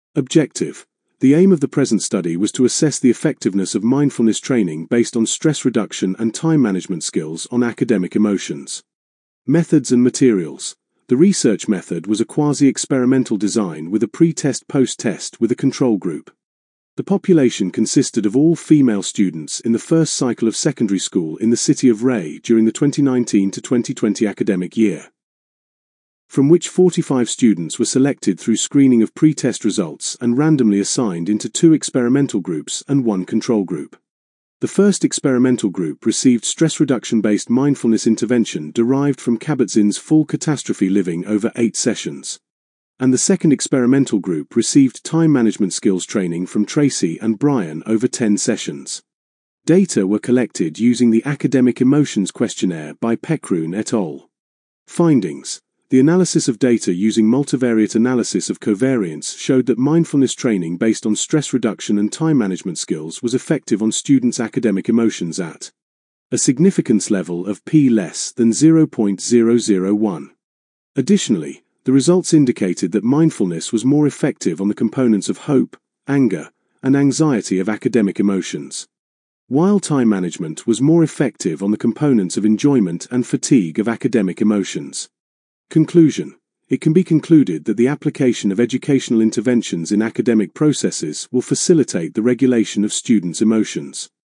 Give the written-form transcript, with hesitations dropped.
Objective. The aim of the present study was to assess the effectiveness of mindfulness training based on stress reduction and time management skills on academic emotions. Methods and materials. The research method was a quasi-experimental design with a pre-test post-test with a control group. The population consisted of all female students in the first cycle of secondary school in the city of Ray during the 2019 to 2020 academic year, from which 45 students were selected through screening of pre-test results and randomly assigned into 2 experimental groups and 1 control group. The first experimental group received stress reduction-based mindfulness intervention derived from Kabat-Zinn's Full Catastrophe Living over 8 sessions. And the second experimental group received time management skills training from Tracy and Brian over 10 sessions. Data were collected using the Academic Emotions Questionnaire by Pekroon et al. Findings. The analysis of data using multivariate analysis of covariance showed that mindfulness training based on stress reduction and time management skills was effective on students' academic emotions at a significance level of p less than 0.001. Additionally, the results indicated that mindfulness was more effective on the components of hope, anger, and anxiety of academic emotions, while time management was more effective on the components of enjoyment and fatigue of academic emotions. Conclusion. It can be concluded that the application of educational interventions in academic processes will facilitate the regulation of students' emotions.